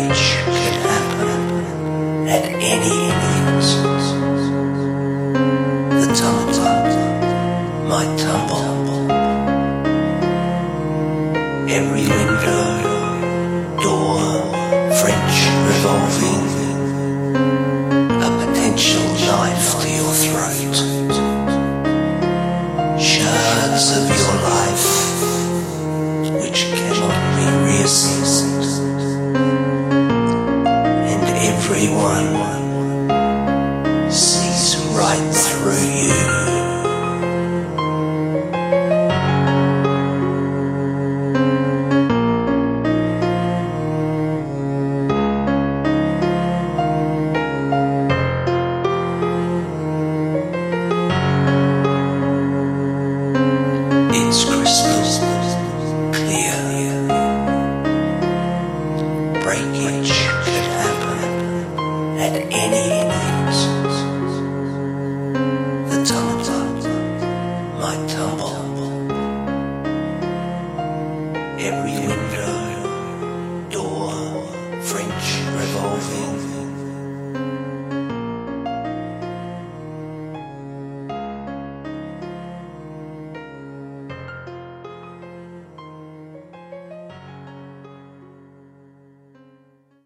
breakage could happen at any instant. The tumbler might tumble. Every window, door, French revolving, a potential knife to your throat. Shards of your life which cannot be reassessed, and everyone sees right through you. It's crystal clear. Breakage could happen at any instant. The tumbler might tumble. Every window, door, French revolving,